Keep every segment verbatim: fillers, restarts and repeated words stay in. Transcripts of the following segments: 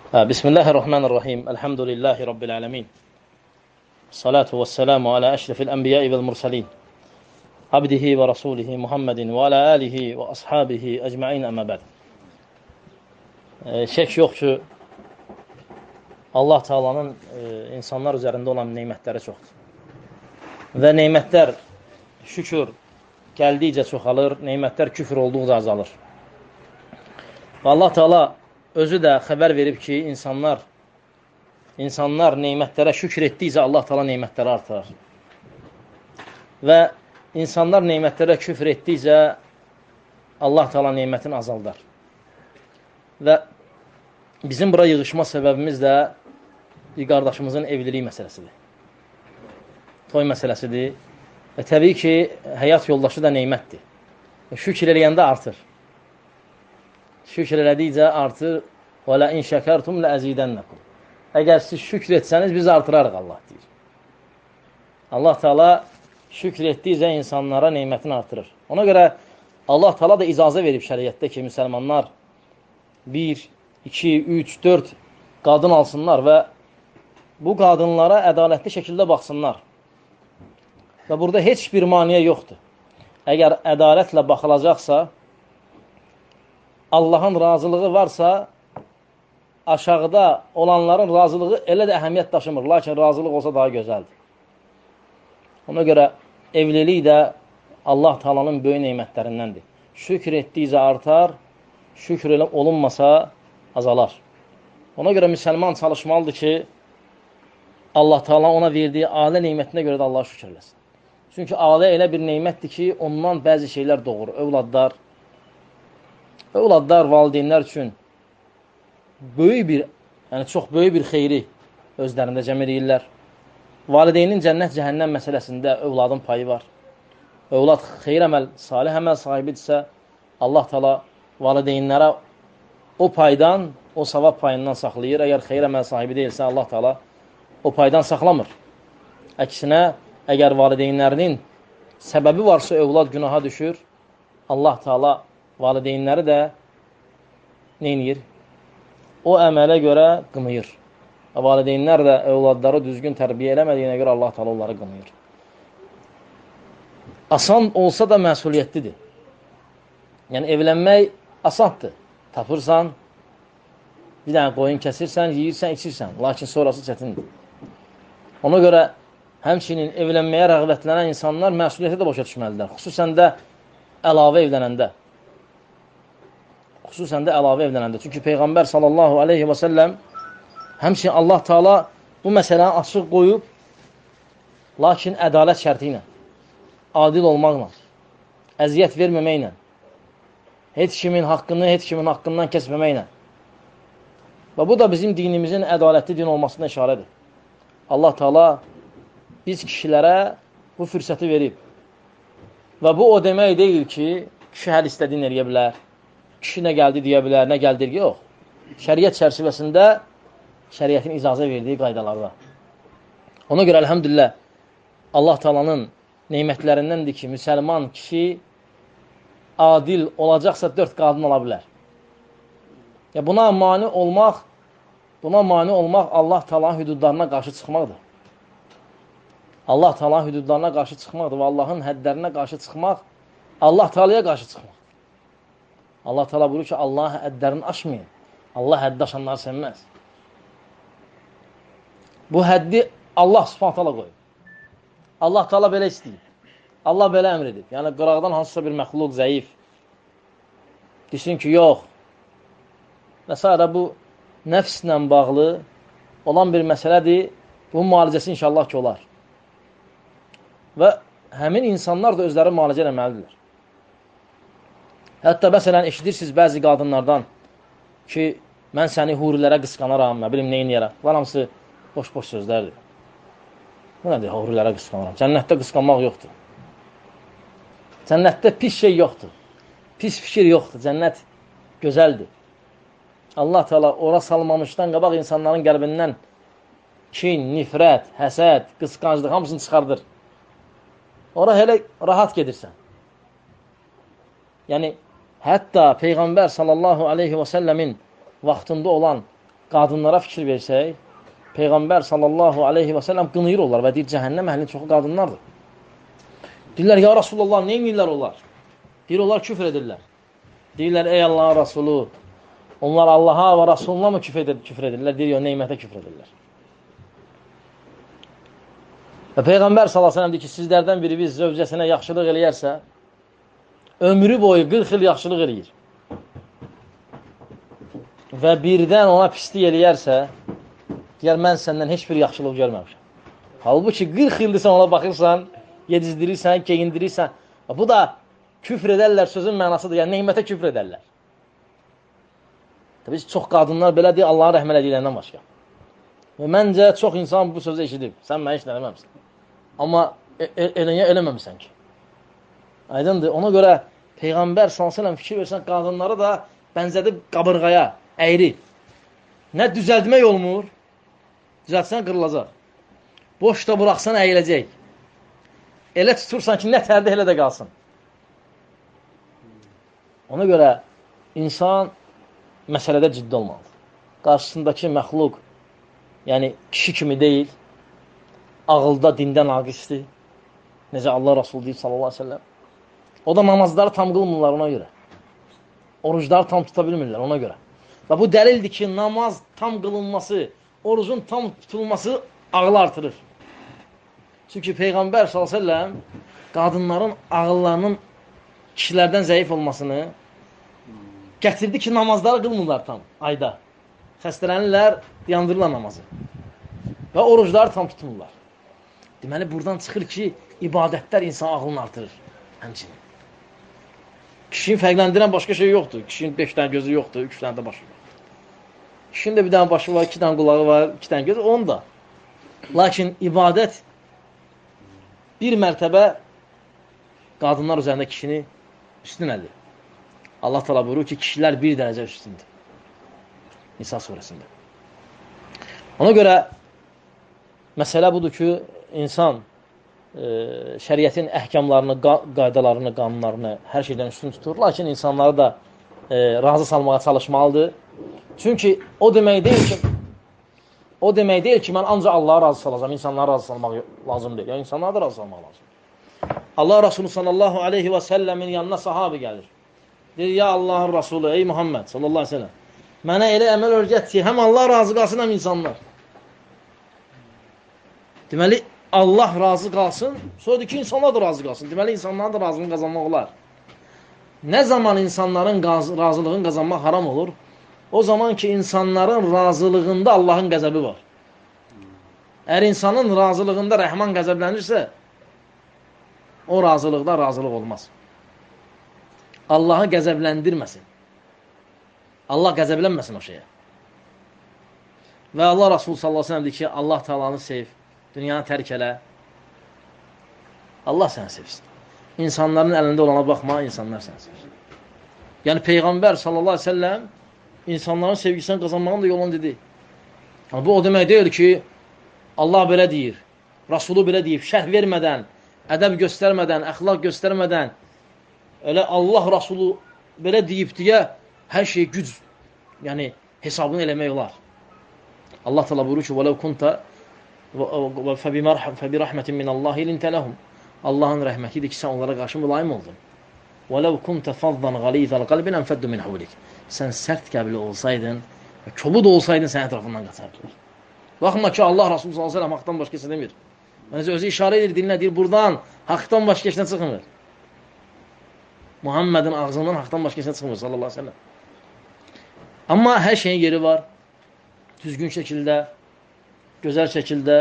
Bismillahirrahmanirrahim. Elhamdülillahi Rabbil alemin. Salatu vesselamu ala eşrefil enbiyai vel mursalin. Abdihi ve rasulihi Muhammedin ve ala alihi ve ashabihi ecma'in əmmə bəd. Şək yox ki, Allah Taala'nın e, insanlar üzərində olan neymətləri çoxdur. Və neymətlər şükür gəldikcə çoxalır, neymətlər küfür olduqca azalır. Və Allah Taala özü də xəbər verib ki, insanlar insanlar neymətlərə şükür etdikcə Allah Taala neymətləri artırar. Və insanlar neymətlərə küfür etdikcə Allah Taala neymətini azaldar. Və bizim bura yığışma səbəbimiz də bir qardaşımızın evliliyi məsələsidir. Toy məsələsidir. Və təbii ki, həyat yoldaşı da neymətdir. Şükür eləyəndə artır. Şükür elədikcə artır. Və lə in şəkərtum lə əzidənnəkum. Əgər siz şükür etsəniz, biz artırarıq, Allah deyir. Allah Taala şükür etdikcə insanlara neymətini artırır. Ona görə Allah Taala da icazə verib şəriətdə ki, müsəlmanlar bir, iki, üç, dörd qadın alsınlar və bu qadınlara ədalətli şəkildə baxsınlar. Və burada heç bir maniyə yoxdur. Əgər ədalətlə baxılacaqsa, Allahın razılığı varsa, aşağıda olanların razılığı elə də əhəmiyyət daşımır. Lakin razılıq olsa daha gözəldir. Ona görə evlilik də Allah Taala'nın böyük neymətlərindəndir. Şükür etdikcə artar, şükür olunmasa azalar. Ona görə müsəlman çalışmalıdır ki, Allah Taala ona verdiyi ailə neymətinə görə də Allaha şükür eləsin. Çünki ailə elə bir neymətdir ki, ondan bəzi şeylər doğur. Övladlar, övladlar valideynlər üçün böyük bir, yəni çox böyük bir xeyri özlərində cəm edirlər. Valideynin cənnət cəhənnəm məsələsində övladın payı var. Övlad xeyir əməl, salih əməl sahibidirsə, Allah Taala valideynlərə o paydan, o savab payından saxlayır. Əgər xeyir əməl sahibi deyilsə, Allah Taala o paydan saxlamır. Əksinə, əgər valideynlərinin səbəbi varsa, övlad günaha düşür, Allah Taala valideynləri də neynir? O əmələ görə qınayır. Valideynlər də övladları düzgün tərbiyə eləmədiyinə görə Allah Taala onları qınayır. Asan olsa da məsuliyyətlidir. Yəni, evlənmək asandır. Tapırsan, bir dənə qoyun kəsirsən, yiyirsən, içirsən. Lakin sonrası çətindir. Ona görə həmçinin evlənməyə rəğbətlənən insanlar məsuliyyəti də başa düşməlidirlər. Xüsusən də əlavə evlənəndə. Xüsusən də əlavə evlənəndə. Çünki Peyğəmbər sallallahu aleyhi və səlləm həmçinin Allah Taala bu məsələni açıq qoyub, lakin ədalət şərti ilə, adil olmaqla, əziyyət verməməklə, heç kimin haqqını, heç kimin haqqından kəsməməklə. Və bu da bizim dinimizin ədalətli din olmasına işarədir. Allah Taala biz kişilərə bu fürsəti verib. Və bu o demək deyil ki, kişi hər istədiyini eləyə bilər. Kişi nə gəldi deyə bilər, nə gəldir ki, yox. Şəriət çərçivəsində şəriətin icazə verdiyi qaydalarda. Ona görə, əlhəmdülillah, Allah Taala'nın neymətlərindəndir ki, müsəlman kişi adil olacaqsa dörd qadın ola bilər. Ya buna mani olmaq, buna mani olmaq Allah Taala'nın hüdudlarına qarşı çıxmaqdır. Allah Taala'nın hüdudlarına qarşı çıxmaqdır və Allahın həddlərinə qarşı çıxmaq, Allah Taala'ya qarşı çıxmaq. Allah Taala buyurur ki, Allah həddlərini aşmayın. Allah həddi aşanları sevməz. Bu həddi Allah Subhanahu taala qoyub. Allah Taala belə istəyib. Allah belə əmr edib. Yəni, qıraqdan hansısa bir məxluq zəif desin ki, yox. Və s. bu nəfslə bağlı olan bir məsələdir. Bunun müalicəsi inşallah ki, olar. Və həmin insanlar da özləri müalicə eləməlidirlər. Hətta məsələn, eşidirsiniz bəzi qadınlardan ki, mən səni hurilərə qısqanaram, nə bilim, neyin yerə. Var hamısı boş-boş sözlərdir. Bu nədir, hurilərə qısqanaram? Cənnətdə qısqanmaq yoxdur. Cənnətdə pis şey yoxdur. Pis fikir yoxdur. Cənnət gözəldir. Allah Taala ora salmamışdan qabaq insanların qəlbindən kin, nifrət, həsəd, qısqanclıq hamısını çıxardır. Ora elə rahat gedirsən. Yəni, hətta Peyğəmbər sallallahu aleyhi və səlləmin vaxtında olan qadınlara fikir versək, Peyğəmbər sallallahu aleyhi və səlləm qınıyır onlar və deyir, cəhənnəm əhlinin çoxu qadınlardır. Deyirlər, ya Rasulullah, nə edirlər onlar? Deyir, onlar küfr edirlər. Deyirlər, ey Allahın Rasulü, onlar Allaha və Rasuluna mı küfr edirlər? Deyir, ya neymətə küfr edirlər. Və Peyğəmbər sallallahu aleyhi və səlləm deyir ki, sizlərdən biri biz zövcəsinə yaxşılıq eləyərsə, ömrü boyu qırx il yaxşılıq eləyir. Və birdən ona pislik eləyərsə, deyər, mən səndən heç bir yaxşılıq görməmişəm. Halbuki qırx ildir sən ona baxırsan, yedizdirirsən, geyindirirsən. Bu da küfr edərlər sözün mənasıdır. Yəni, neymətə küfr edərlər. Təbii ki, çox qadınlar belə deyir, Allahın rəhməl ediləndən başqa. Və məncə, çox insan bu sözü eşidib. Sən mənə heç eləməmsən. Amma eləyə eləməmişsən ki. Aydındır. Ona görə Peyğəmbər sallallahu əleyhi və səlləm fikir versən, qadınları da bənzədib qabırğaya, əyri. Nə düzəltmək olmur, düzəltsən qırılacaq. Boşda buraxsan əyiləcək. Elə tutursan ki, nə tərdə elə də qalsın. Ona görə insan məsələdə ciddi olmalıdır. Qarşısındakı məxluq, yəni kişi kimi deyil, ağılda, dində naqisdir. Necə Allah Rasulü deyir sallallahu aleyhi ve sellem. O da namazları tam qılmırlar ona görə. Orucları tam tuta bilmirlər ona görə. Və bu dəlildir ki, namaz tam qılınması, orucun tam tutulması ağlı artırır. Çünki Peyğəmbər sallallahu aleyhi ve sellem qadınların ağıllarının kişilərdən zəif olmasını gətirdi ki, namazları qılmırlar tam ayda. Xəstələnirlər, yandırırlar namazı. Və orucları tam tutmurlar. Deməli, buradan çıxır ki, ibadətlər insan ağlını artırır. Həmçinin. Kişinin fərqləndirən başqa şey yoxdur. Kişinin beş dənə gözü yoxdur, üç dənə də başı var. Kişinin də bir dənə başı var, iki dənə qulağı var, iki dənə gözü, onun da. Lakin ibadət bir mərtəbə qadınlar üzərində kişini üstün edir. Allah təala buyurur ki, kişilər bir dərəcə üstündür. Nisa surəsində. Ona görə məsələ budur ki, insan e, şəriətin əhkamlarını, qaydalarını, qanunlarını hər şeydən üstün tutur. Lakin insanları da e, razı salmağa çalışmalıdır. Çünki o demək deyil ki, o demək deyil ki, mən ancaq Allah'a razı salacağım, insanları razı salmaq lazım deyil. Yəni, insanları da razı salmaq lazım. Allah Resulü sallallahu aleyhi və səlləmin yanına sahabi gəlir. Deyir, ya Allahın Resulü, ey Muhammed sallallahu aleyhi və səlləm, mənə elə əməl öyrət ki, həm Allah razı qalsın, həm insanlar. Deməli, Allah razı qalsın, sonra ki, insanlar da razı qalsın. Deməli, insanların da razılığını qazanmaq olar. Nə zaman insanların razılığını qazanmaq haram olur? O zaman ki, insanların razılığında Allahın qəzəbi var. Əgər insanın razılığında Rəhman qəzəblənirsə, o razılıqda razılıq olmaz. Allahı qəzəbləndirməsin. Allah qəzəblənməsin o şeyə. Və Allah Rasulü sallallahu aleyhi ve sellem deyir ki, Allah Taala'nı sev, dünyanı tərk elə. Allah səni sevsin. İnsanların əlində olana baxma, insanlar səni sevsin. Yəni Peyğəmbər sallallahu aleyhi ve sellem insanların sevgisini qazanmağın da yolunu dedi. Ama bu o demək deyil ki, Allah belə deyir, Rasulü belə deyib, şərh vermədən, ədəb göstərmədən, əxlaq göstərmədən, elə Allah Rasulü belə deyib deyə hər şey güc, yəni hesabını eləmək olar. Allah təala buyurur ki, وَلَوْ كُنْتَ فَبِرَحْمَةٍ مِنَ اللّٰهِ لِنْتَ لَهُمْ Allahın rəhmətidir ki, sən onlara qarşı mülayim oldun. وَلَوْ كُنْتَ فَضًّا غَلِيظَ الْقَلْبِ لَنْفَضُّ مِنْ حَوْلِكَ Sən sərt qəbli olsaydın, kobud olsaydın, sən ətrafından qaçardılar. Baxma ki, Allah Rasulü sallallahu aleyhi ve sellem haqdan başqası demir. Mənəcə özü işarə edir, dilinə deyir, buradan haqdan başqasına çıxmır. Muhammedin ağzından haqdan başqasına çıxmır sallallahu aleyhi ve sellem. Amma hər şeyin yeri var. Düzgün şəkildə, gözəl şəkildə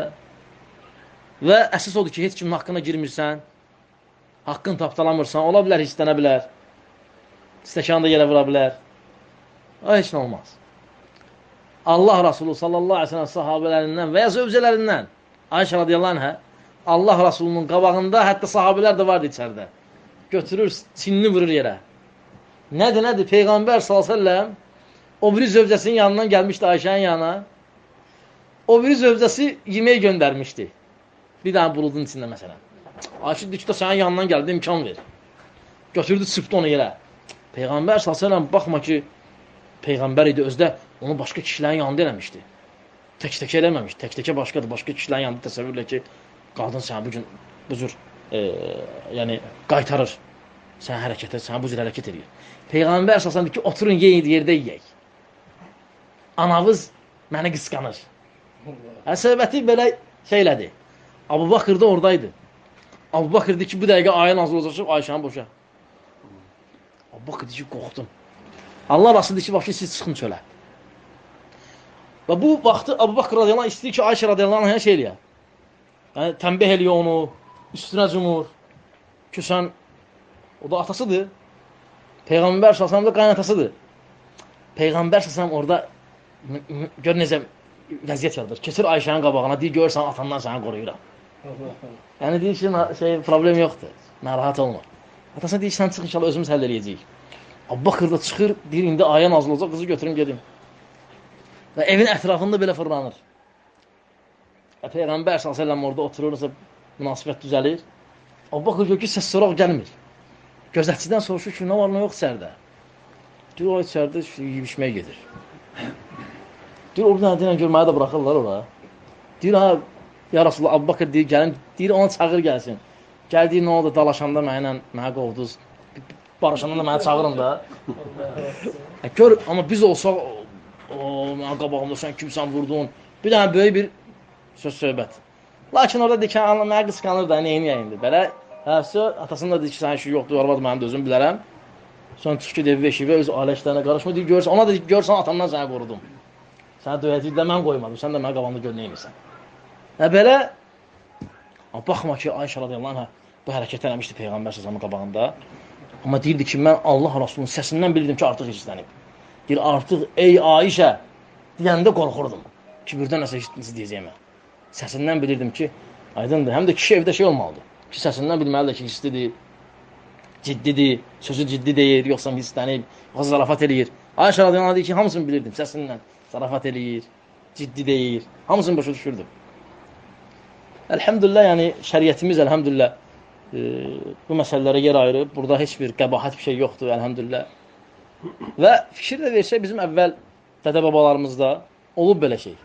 və əsas odur ki, heç kimin haqqına girmirsən, haqqını tapdalamırsan, ola bilər, hissənə bilər, stəkanı da yerə vura bilər. O heç nə olmaz. Allah Rasulü sallallahu aleyhi ve sellem sahabələrindən və ya zövcələrindən Ayşə radiyallahu anhə Allah Rasulunun qabağında hətta sahabələr də vardı içəridə. Götürür, çinini vurur yerə. Nədir, nədir? Peyğəmbər sallallahu aleyhi ve sellem o biri zövcəsinin yanından gəlmişdi Ayşənin yanına. O biri zövcəsi yemək göndərmişdi. Bir dənə buludun içində məsələn. Ayşə dedi ki, sənin yanından gəldi, imkan ver. Götürdü, sıpdı onu yerə. Peyğəmbər sallallahu aleyhi ve sellem baxma ki, Peyğəmbər idi, özdə onu başqa kişilərin yanında eləmişdi. Tək-təkə eləməmiş, tək-təkə başqadır, başqa kişilərin yanında təsəvvürlə ki, qadın səni bugün bu cür e, yəni qaytarır, səni hərəkətə, səni bu cür hərəkət edir. Peyğəmbər əsasən deyir ki, oturun, yeyin, yerdə yeyək. Anavız məni qısqanır. Yəni, söhbəti belə şeylədir. Abu Bakır da oradaydı. Abu Bakır deyir ki, bu dəqiqə ayə nazil olacaq, Ayşəni boşa. Abu Bakır deyir ki, qorxdum. Allah Rasulü deyir ki, başı siz çıxın çölə. Və bu vaxtı Abu Bakır radiyallahu anh istəyir ki, Ayşə radiyallahu anh şey eləyər. Yəni, tənbih eləyə onu, üstünə cumur. Ki, sən, o da atasıdır. Peyğəmbər sallallahu da qaynatasıdır. Peyğəmbər sallallahu orada, gör necə vəziyyət yaradır. Keçir Ayşənin qabağına, deyir, görürsən, atandan səni qoruyuram. Yəni, deyir ki, şey, problem yoxdur, narahat olma. Atasına deyir ki, sən çıx, inşallah özümüz həll eləyəcəyik. Abu Bakır da çıxır, deyir, indi ayə nazil olacaq, qızı götürüm, gedim. Və evin ətrafında belə fırlanır. Və Peyğəmbər sallallahu əleyhi və səlləm orada oturursa, münasibət düzəlir. Abu Bakır gör ki, səs soraq gəlmir. Gözətçidən soruşur ki, nə var, nə yox içərdə? Deyir, o içərdə yiyib-içməyə gedir. Deyir, orada nə deyilən görməyə də buraxırlar oraya. Deyir, ha, ya Rasulullah, Abu Bakır deyir, gəlin, deyir, ona çağır gəlsin. Gəl, deyir, nə oldu, dalaşanda mənə, mənə qovduz, barışanda da mənə çağırın da. Gör, amma biz olsaq, o, mənə qabağımda sən kimsən vurdun, bir dənə böyük bir söz söhbət. Lakin orada deyir ki, mənə qısqanır da, neyin yayındır. Belə, həfsə, atasının da deyir ki, sənin işi yoxdur, arvad mənim də özüm bilərəm. Sonra çıx ki, evi eşivə, öz ailə işlərinə qarışma, deyir, görürsən, ona da deyir, görürsən, atamdan səni qorudum. Səni döyəcək də mən qoymadım, sən də mənə qabağımda gör neymişsən. Və belə, baxma ki, Ayşə radiyallahu anh bu hərəkət eləmişdi Peyğəmbər sallallahu qabağında. Amma deyirdi ki, mən Allah Rasulunun səsindən bilirdim ki, artıq işlənib. Deyir, artıq ey Ayşə deyəndə qorxurdum. Ki, birdən nəsə işitdiniz deyəcəyəm mən. Səsindən bilirdim ki, aydındır. Həm də kişi evdə şey olmalıdır. Ki, səsindən bilməlidir ki, hisslidir, ciddidir, sözü ciddi deyir, yoxsa hisslənib, yoxsa zarafat eləyir. Ayşə radiyallahu anh deyir ki, hamısını bilirdim səsindən. Zarafat eləyir, ciddi deyir, hamısını başa düşürdüm. Əlhəmdülillah, yəni şəriətimiz əlhəmdülillah e, bu məsələlərə yer ayırıb. Burada heç bir qəbahət bir şey yoxdur, əlhəmdülillah. Və fikir də versək, bizim əvvəl dədə-babalarımızda olub belə şey.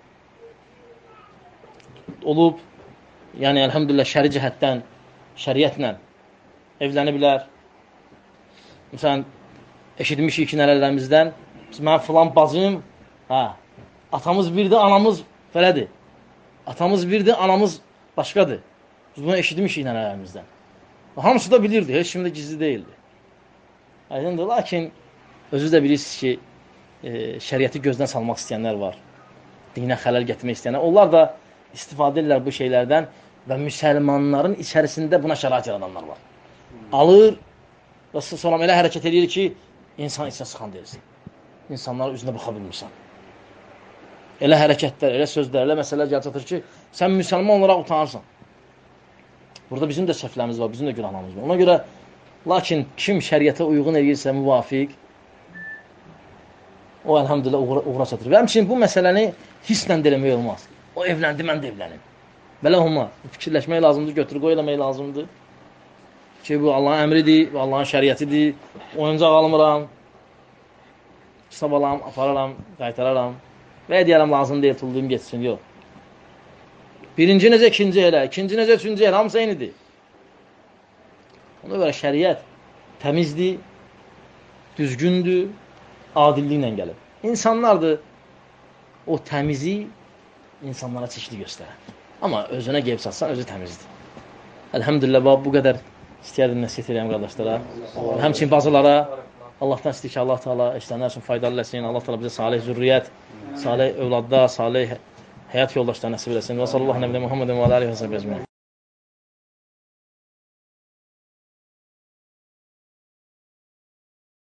Olub, yəni əlhəmdülillah şəri cəhətdən, şəriətlə evləniblər. Məsələn, eşitmişik ki, nələrimizdən, mən filan bacım, hə, atamız birdir, anamız belədir. Atamız birdir, anamız başqadır. Biz bunu eşitmişik nənələrimizdən. Hamısı da bilirdi, heç kimdə gizli deyildi. Aydındır, lakin özü də bilirsiniz ki, e, şəriəti gözdən salmaq istəyənlər var. Dinə xələl gətirmək istəyənlər. Onlar da istifadə edirlər bu şeylərdən və müsəlmanların içərisində buna şərait yaradanlar var. Alır və sonra elə hərəkət edir ki, insan içinə sıxan deyilsin. İnsanların üzünə baxa bilmirsən. Elə hərəkətlər, elə sözlər, elə məsələlər gəl çatır ki, sən müsəlman olaraq utanırsan. Burada bizim də səhvlərimiz var, bizim də günahlarımız var. Ona görə, lakin kim şəriətə uyğun edirsə, müvafiq, o, əlhamdülillah, uğra, uğra çatır. Və həmçinin bu məsələni hisslə demək olmaz. O evləndi, mən də evlənim. Belə olmaz. Fikirləşmək lazımdır, götür qoy eləmək lazımdır. Ki, bu Allahın əmridir, Allahın şəriətidir. Oyuncaq almıram, kitab alam, apararam, qaytararam. Və deyərəm, lazım deyil, tulduyum geçsin, yox. Birinci necə, ikinci elə, ikinci necə, üçüncü elə, hamısı eynidir. Ona görə şəriət təmizdir, düzgündür, adilliklə gəlir. İnsanlardır, o təmizi insanlara çeşidi göstərər. Amma özünə qeyb satsan, özü təmizdir. Əlhəmdülillah, bu qədər istəyərdim nəsiyyət edəyəm qardaşlara. Həmçin bazılara Allahdan istəyir ki, Allah Teala işlənlər üçün faydalı eləsin. Allah Teala bizə salih zürriyyət, salih övladda, salih həyat yoldaşları nəsib eləsin. Və sallallahu aleyhi və səlləm Muhammedin və aləhi və səlləm.